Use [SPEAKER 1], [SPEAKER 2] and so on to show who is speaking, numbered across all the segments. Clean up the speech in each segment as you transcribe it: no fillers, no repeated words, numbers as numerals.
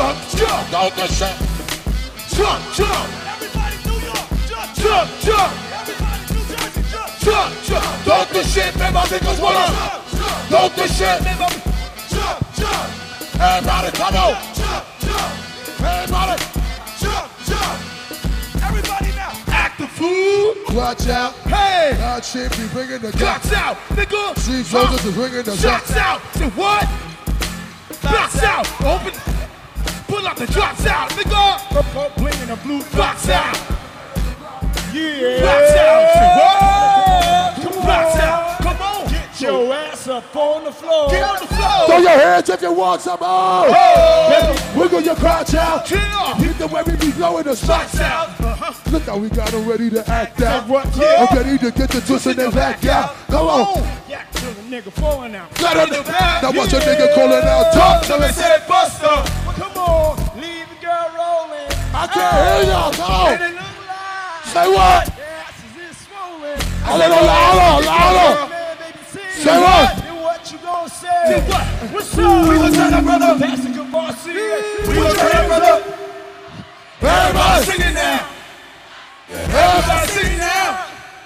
[SPEAKER 1] jump. Talk the shit. Jump, jump. Everybody New York, jump, jump. Everybody New Jersey, jump. Talk the shit, man, my niggas wanna. Talk the shit, man, jump. Everybody, come on. Everybody, jump. Everybody now, act the fool.
[SPEAKER 2] Watch out.
[SPEAKER 1] Hey.
[SPEAKER 2] Hot shit be bringing the
[SPEAKER 1] Clocks out, nigga.
[SPEAKER 2] Steve Rogers is bringing the
[SPEAKER 1] Shots out. Say what? Clocks out. Open. Pull up the drops out, nigga.
[SPEAKER 3] Bling in the blue.
[SPEAKER 1] Clocks out.
[SPEAKER 3] Yeah.
[SPEAKER 1] Clocks out. Say what? Clocks out. Come on.
[SPEAKER 3] Get your ass up on the floor.
[SPEAKER 1] Get on the floor.
[SPEAKER 2] Throw your hands if you want some more.
[SPEAKER 1] Oh.
[SPEAKER 2] Wiggle your crotch out.
[SPEAKER 1] Chill.
[SPEAKER 2] Hit the way we be blowing the spots
[SPEAKER 1] Clocks out.
[SPEAKER 2] Look how we got them ready to act out.
[SPEAKER 3] What?
[SPEAKER 2] I'm ready to get the twist in their back out. Come on.
[SPEAKER 3] Yeah, till the nigga falling out.
[SPEAKER 2] Now watch a nigga calling out. Talk to me.
[SPEAKER 1] Say Buster.
[SPEAKER 3] Come on, leave the girl rolling.
[SPEAKER 2] I can't hear y'all. Come on.
[SPEAKER 3] And it look like
[SPEAKER 2] Say what?
[SPEAKER 3] your ass is swollen.
[SPEAKER 2] A little louder.
[SPEAKER 3] Man, baby, see.
[SPEAKER 2] Say what?
[SPEAKER 3] Then what you gonna say?
[SPEAKER 1] Say what?
[SPEAKER 3] What's up?
[SPEAKER 1] We gonna turn up, brother.
[SPEAKER 3] Pass the Kavasi.
[SPEAKER 1] We gonna turn up, brother.
[SPEAKER 2] Everybody.
[SPEAKER 1] Sing it now. Everybody sing it now.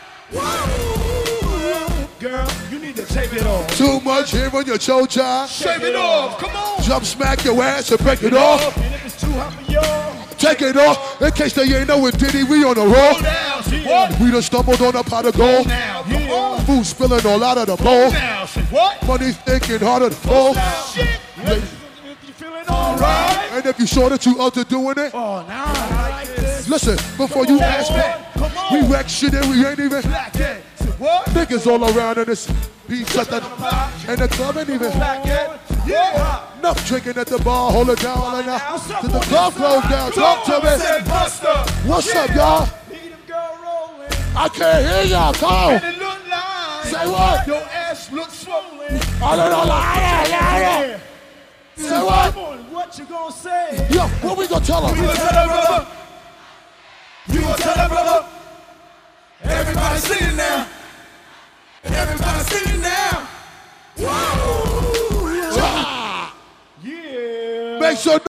[SPEAKER 3] Girl, you need to take it off.
[SPEAKER 2] Too much here on your chocha.
[SPEAKER 1] Shave it off. Come on.
[SPEAKER 2] Jump smack your ass and break it off.
[SPEAKER 3] And if it's too hot for y'all,
[SPEAKER 2] Take it off. In case they ain't know it, Diddy, we on the roll.
[SPEAKER 1] Go down. Say what?
[SPEAKER 2] We done stumbled on a pot of
[SPEAKER 1] Go
[SPEAKER 2] gold.
[SPEAKER 1] now. Come on.
[SPEAKER 2] Food spilling all out of the bowl.
[SPEAKER 1] Now. Say what?
[SPEAKER 2] Money thinking harder to fold.
[SPEAKER 1] Shit.
[SPEAKER 3] you feeling alright?
[SPEAKER 2] And if you saw that you out to doing it,
[SPEAKER 3] Oh, now I like this.
[SPEAKER 2] listen, before you ask me,
[SPEAKER 1] Come on.
[SPEAKER 2] we wreck shit and we ain't even.
[SPEAKER 1] Black it. Say what?
[SPEAKER 2] Niggas all around in this beat shut that. And the club ain't even.
[SPEAKER 1] Black it. Yeah.
[SPEAKER 2] Enough drinking at the bar, hold it down right now. Till the club closed down, talk to
[SPEAKER 1] Say
[SPEAKER 2] me.
[SPEAKER 1] Buster.
[SPEAKER 2] What's up, y'all?
[SPEAKER 3] Need them girl rolling.
[SPEAKER 2] I can't hear y'all, come on.
[SPEAKER 1] And it look like
[SPEAKER 2] Say what?
[SPEAKER 1] your ass looks swollen.
[SPEAKER 2] I don't know, louder. Say what?
[SPEAKER 3] Come on, what you gonna say?
[SPEAKER 2] Yo, what we gonna tell
[SPEAKER 1] You
[SPEAKER 2] them?
[SPEAKER 1] gonna tell that brother? You gonna tell that brother? Everybody sing it now. Everybody sing it now. Whoa.
[SPEAKER 3] Yeah.
[SPEAKER 2] Make sure